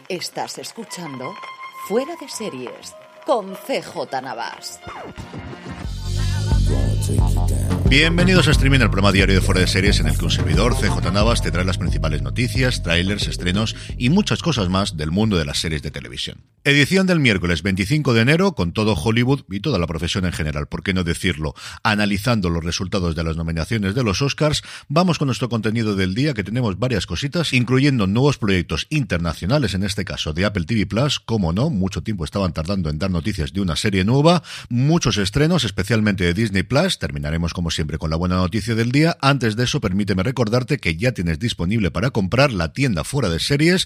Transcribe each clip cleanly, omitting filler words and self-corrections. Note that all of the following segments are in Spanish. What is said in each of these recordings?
Estás escuchando Fuera de Series con CJ Navas. Bienvenidos a Streaming, el programa diario de Fuera de Series en el que un servidor, CJ Navas, te trae las principales noticias, trailers, estrenos y muchas cosas más del mundo de las series de televisión. Edición del miércoles 25 de enero, con todo Hollywood y toda la profesión en general, por qué no decirlo, analizando los resultados de las nominaciones de los Oscars. Vamos con nuestro contenido del día, que tenemos varias cositas, incluyendo nuevos proyectos internacionales, en este caso de Apple TV+, como no, mucho tiempo estaban tardando en dar noticias de una serie nueva, muchos estrenos, especialmente de Disney+, terminaremos como siempre con la buena noticia del día. Antes de eso, permíteme recordarte que ya tienes disponible para comprar la tienda Fuera de Series,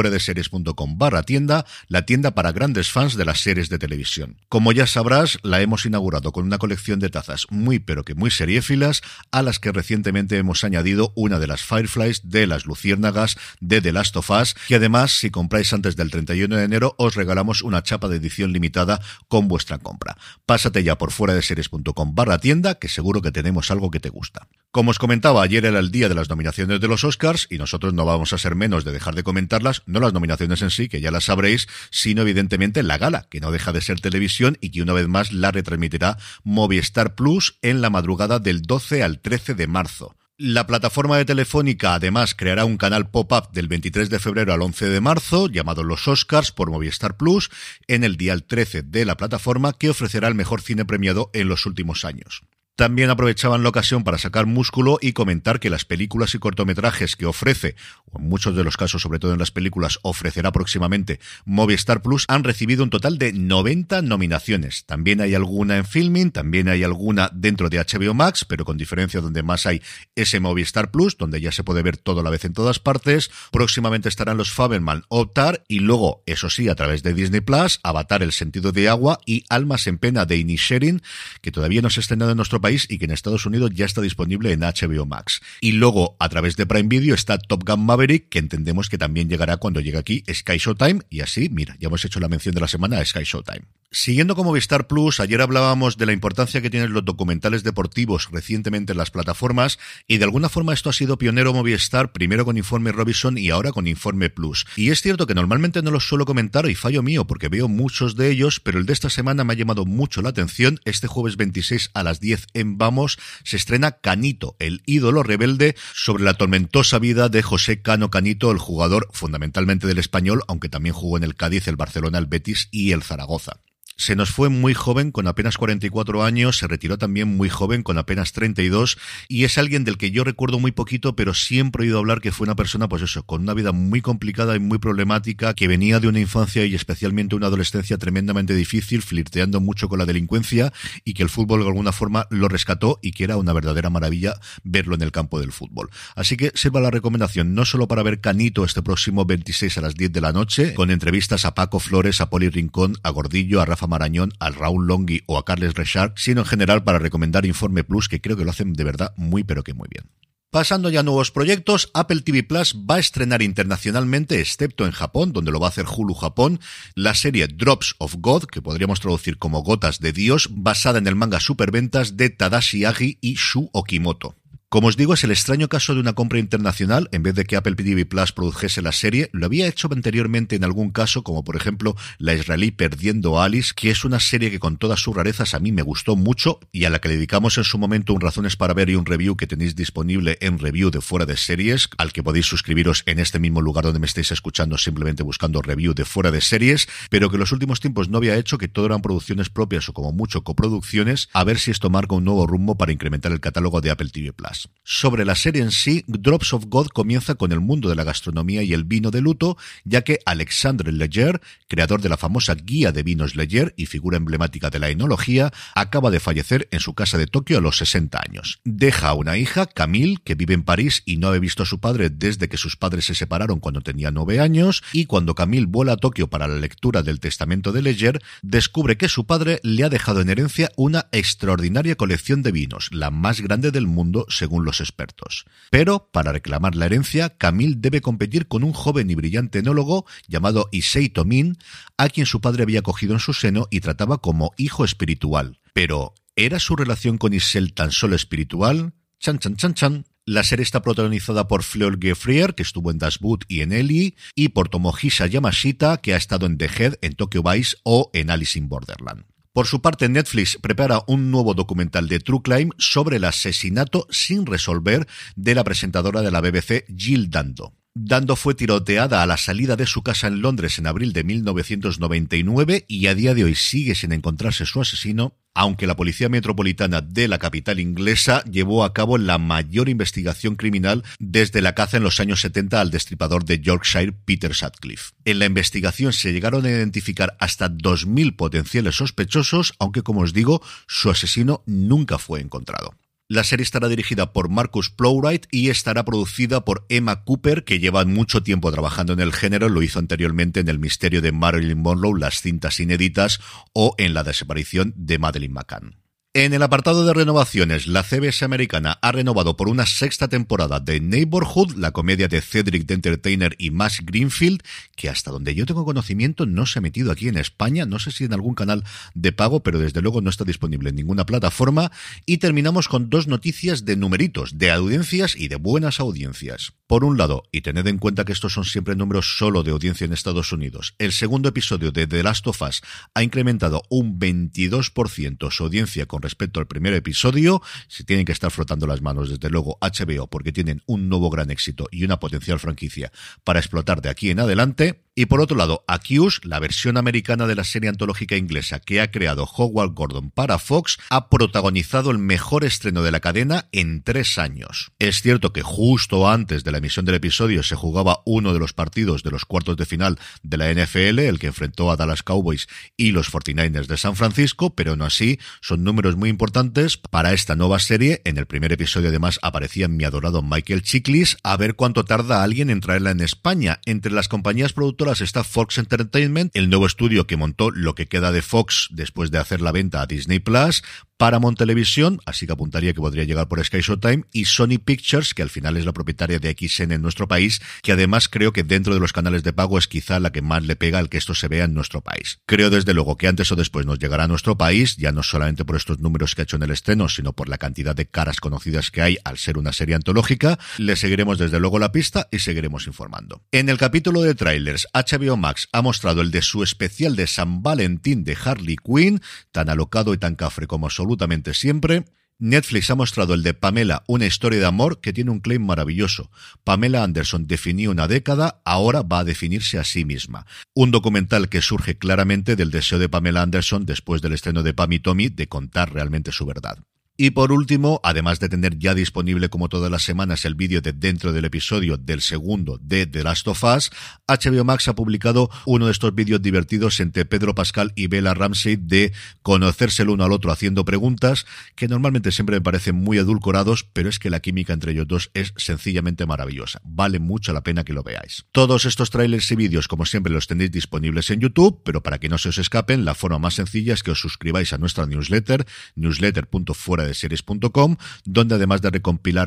fueradeseries.com/tienda, la tienda para grandes fans de las series de televisión. Como ya sabrás, la hemos inaugurado con una colección de tazas muy pero que muy seriéfilas, a las que recientemente hemos añadido una de las Fireflies, de las Luciérnagas, de The Last of Us, que además, si compráis antes del 31 de enero, os regalamos una chapa de edición limitada con vuestra compra. Pásate ya por fueradeseries.com/tienda, que seguro que tenemos algo que te gusta. Como os comentaba, ayer era el día de las nominaciones de los Oscars y nosotros no vamos a ser menos de dejar de comentarlas, no las nominaciones en sí, que ya las sabréis, sino evidentemente la gala, que no deja de ser televisión y que una vez más la retransmitirá Movistar Plus en la madrugada del 12 al 13 de marzo. La plataforma de Telefónica además creará un canal pop-up del 23 de febrero al 11 de marzo, llamado Los Oscars por Movistar Plus, en el dial 13 de la plataforma, que ofrecerá el mejor cine premiado en los últimos años. También aprovechaban la ocasión para sacar músculo y comentar que las películas y cortometrajes que ofrece, o en muchos de los casos, sobre todo en las películas, ofrecerá próximamente Movistar Plus, han recibido un total de 90 nominaciones. También hay alguna en Filming, también hay alguna dentro de HBO Max, pero con diferencia, donde más hay ese Movistar Plus, donde ya se puede ver todo a la vez en todas partes. Próximamente estarán los Fabelman o Tar, y luego, eso sí, a través de Disney Plus, Avatar, El sentido de agua y Almas en pena de Inisherin, que todavía no se ha estrenado en nuestro país y que en Estados Unidos ya está disponible en HBO Max. Y luego, a través de Prime Video, está Top Gun Maverick, que entendemos que también llegará cuando llegue aquí Sky Showtime, y así, mira, ya hemos hecho la mención de la semana a Sky Showtime. Siguiendo con Movistar Plus, ayer hablábamos de la importancia que tienen los documentales deportivos recientemente en las plataformas, y de alguna forma esto ha sido pionero Movistar, primero con Informe Robinson y ahora con Informe Plus. Y es cierto que normalmente no los suelo comentar, y fallo mío, porque veo muchos de ellos, pero el de esta semana me ha llamado mucho la atención. Este jueves 26 a las 10 en Vamos se estrena Canito, el ídolo rebelde, sobre la tormentosa vida de José Cano Canito, el jugador fundamentalmente del Español, aunque también jugó en el Cádiz, el Barcelona, el Betis y el Zaragoza. Se nos fue muy joven, con apenas 44 años, se retiró también muy joven, con apenas 32, y es alguien del que yo recuerdo muy poquito, pero siempre he oído hablar que fue una persona, pues eso, con una vida muy complicada y muy problemática, que venía de una infancia y especialmente una adolescencia tremendamente difícil, flirteando mucho con la delincuencia, y que el fútbol de alguna forma lo rescató, y que era una verdadera maravilla verlo en el campo del fútbol. Así que sirva la recomendación, no solo para ver Canito este próximo 26 a las 10 de la noche, con entrevistas a Paco Flores, a Poli Rincón, a Gordillo, a Rafa Marañón, al Raúl Longhi o a Carles Rexach, sino en general para recomendar Informe Plus, que creo que lo hacen de verdad muy pero que muy bien. Pasando ya a nuevos proyectos, Apple TV Plus va a estrenar internacionalmente, excepto en Japón, donde lo va a hacer Hulu Japón, la serie Drops of God, que podríamos traducir como Gotas de Dios, basada en el manga superventas de Tadashi Agi y Shu Okimoto. Como os digo, es el extraño caso de una compra internacional. En vez de que Apple TV Plus produjese la serie, lo había hecho anteriormente en algún caso, como por ejemplo la israelí Perdiendo a Alice, que es una serie que con todas sus rarezas a mí me gustó mucho y a la que dedicamos en su momento un Razones para Ver y un review que tenéis disponible en Review de Fuera de Series, al que podéis suscribiros en este mismo lugar donde me estáis escuchando, simplemente buscando Review de Fuera de Series, pero que en los últimos tiempos no había hecho, que todo eran producciones propias o como mucho coproducciones, a ver si esto marca un nuevo rumbo para incrementar el catálogo de Apple TV Plus. Sobre la serie en sí, Drops of God comienza con el mundo de la gastronomía y el vino de luto, ya que Alexandre Leger, creador de la famosa guía de vinos Leger y figura emblemática de la enología, acaba de fallecer en su casa de Tokio a los 60 años. Deja a una hija, Camille, que vive en París y no ha visto a su padre desde que sus padres se separaron cuando tenía 9 años, y cuando Camille vuela a Tokio para la lectura del testamento de Leger, descubre que su padre le ha dejado en herencia una extraordinaria colección de vinos, la más grande del mundo según los expertos. Pero, para reclamar la herencia, Camille debe competir con un joven y brillante enólogo llamado Issei Tomin, a quien su padre había cogido en su seno y trataba como hijo espiritual. Pero, ¿era su relación con Issei tan solo espiritual? Chan, chan, chan, chan. La serie está protagonizada por Fleur Gefrier, que estuvo en Das Boot y en Ellie, y por Tomohisa Yamashita, que ha estado en The Head, en Tokyo Vice o en Alice in Borderland. Por su parte, Netflix prepara un nuevo documental de True Crime sobre el asesinato sin resolver de la presentadora de la BBC, Jill Dando. Dando fue tiroteada a la salida de su casa en Londres en abril de 1999 y a día de hoy sigue sin encontrarse su asesino, aunque la Policía Metropolitana de la capital inglesa llevó a cabo la mayor investigación criminal desde la caza en los años 70 al destripador de Yorkshire, Peter Sutcliffe. En la investigación se llegaron a identificar hasta 2.000 potenciales sospechosos, aunque como os digo, su asesino nunca fue encontrado. La serie estará dirigida por Marcus Plowright y estará producida por Emma Cooper, que lleva mucho tiempo trabajando en el género, lo hizo anteriormente en El misterio de Marilyn Monroe, las cintas inéditas, o en la desaparición de Madeleine McCann. En el apartado de renovaciones, la CBS americana ha renovado por una sexta temporada de Neighborhood, la comedia de Cedric the Entertainer y Max Greenfield, que hasta donde yo tengo conocimiento no se ha metido aquí en España, no sé si en algún canal de pago, pero desde luego no está disponible en ninguna plataforma. Y terminamos con dos noticias de numeritos, de audiencias y de buenas audiencias. Por un lado, y tened en cuenta que estos son siempre números solo de audiencia en Estados Unidos, el segundo episodio de The Last of Us ha incrementado un 22% su audiencia con respecto al primer episodio. Se tienen que estar frotando las manos, desde luego, HBO, porque tienen un nuevo gran éxito y una potencial franquicia para explotar de aquí en adelante. Y por otro lado, Accused, la versión americana de la serie antológica inglesa que ha creado Howard Gordon para Fox, ha protagonizado el mejor estreno de la cadena en 3 años. Es cierto que justo antes de la emisión del episodio se jugaba uno de los partidos de los cuartos de final de la NFL, el que enfrentó a Dallas Cowboys y los 49ers de San Francisco, pero aún así son números muy importantes para esta nueva serie. En el primer episodio además aparecía mi adorado Michael Chiklis. A ver cuánto tarda alguien en traerla en España. Entre las compañías productoras está Fox Entertainment, el nuevo estudio que montó lo que queda de Fox después de hacer la venta a Disney Plus, Paramount Televisión, así que apuntaría que podría llegar por Sky Showtime, y Sony Pictures, que al final es la propietaria de XN en nuestro país, que además creo que dentro de los canales de pago es quizá la que más le pega al que esto se vea en nuestro país. Creo desde luego que antes o después nos llegará a nuestro país, ya no solamente por estos números que ha hecho en el estreno, sino por la cantidad de caras conocidas que hay al ser una serie antológica. Le seguiremos desde luego la pista y seguiremos informando. En el capítulo de trailers, HBO Max ha mostrado el de su especial de San Valentín de Harley Quinn, tan alocado y tan cafre como absolutamente siempre. Netflix ha mostrado el de Pamela, una historia de amor que tiene un claim maravilloso. Pamela Anderson definió una década, ahora va a definirse a sí misma. Un documental que surge claramente del deseo de Pamela Anderson después del estreno de Pam y Tommy de contar realmente su verdad. Y por último, además de tener ya disponible como todas las semanas el vídeo de dentro del episodio del segundo de The Last of Us, HBO Max ha publicado uno de estos vídeos divertidos entre Pedro Pascal y Bella Ramsey de conocerse el uno al otro haciendo preguntas, que normalmente siempre me parecen muy edulcorados, pero es que la química entre ellos dos es sencillamente maravillosa. Vale mucho la pena que lo veáis. Todos estos trailers y vídeos, como siempre, los tenéis disponibles en YouTube, pero para que no se os escapen, la forma más sencilla es que os suscribáis a nuestra newsletter, newsletter.fueradeseries.com, donde además de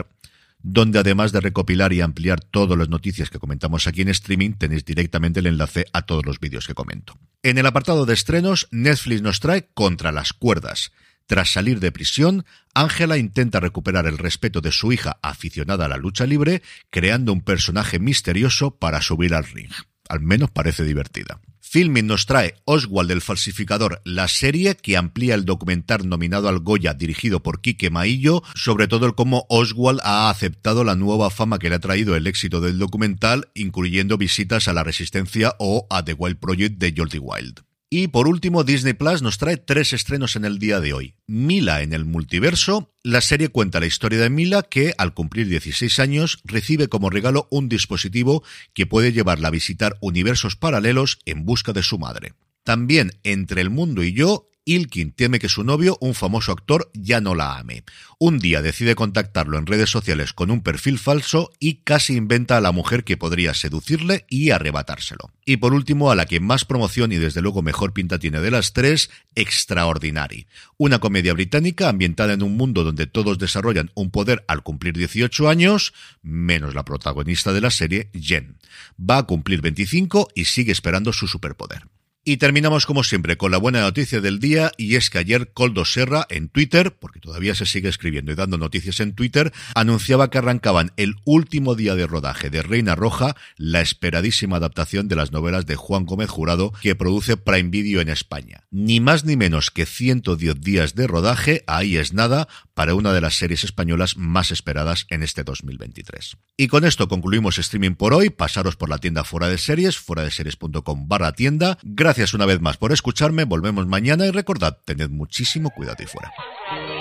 recopilar y ampliar todas las noticias que comentamos aquí en streaming, tenéis directamente el enlace a todos los vídeos que comento. En el apartado de estrenos, Netflix nos trae Contra las cuerdas. Tras salir de prisión, Ángela intenta recuperar el respeto de su hija aficionada a la lucha libre, creando un personaje misterioso para subir al ring. Al menos parece divertida. Filmin nos trae Oswald el falsificador, la serie que amplía el documental nominado al Goya dirigido por Quique Maillo, sobre todo el cómo Oswald ha aceptado la nueva fama que le ha traído el éxito del documental, incluyendo visitas a la Resistencia o a The Wild Project de Jordi Wild. Y por último, Disney Plus nos trae 3 estrenos en el día de hoy. Mila en el multiverso. La serie cuenta la historia de Mila, que al cumplir 16 años recibe como regalo un dispositivo que puede llevarla a visitar universos paralelos en busca de su madre. También Entre el mundo y yo, Ilkin teme que su novio, un famoso actor, ya no la ame. Un día decide contactarlo en redes sociales con un perfil falso y casi inventa a la mujer que podría seducirle y arrebatárselo. Y por último, a la que más promoción y desde luego mejor pinta tiene de las 3, Extraordinary. Una comedia británica ambientada en un mundo donde todos desarrollan un poder al cumplir 18 años, menos la protagonista de la serie, Jen. Va a cumplir 25 y sigue esperando su superpoder. Y terminamos como siempre con la buena noticia del día, y es que ayer Koldo Serra en Twitter, porque todavía se sigue escribiendo y dando noticias en Twitter, anunciaba que arrancaban el último día de rodaje de Reina Roja, la esperadísima adaptación de las novelas de Juan Gómez Jurado que produce Prime Video en España. Ni más ni menos que 110 días de rodaje, ahí es nada, para una de las series españolas más esperadas en este 2023. Y con esto concluimos streaming por hoy. Pasaros por la tienda Fuera de Series, fueradeseries.com/tienda. Gracias una vez más por escucharme, volvemos mañana y recordad, tened muchísimo cuidado ahí fuera.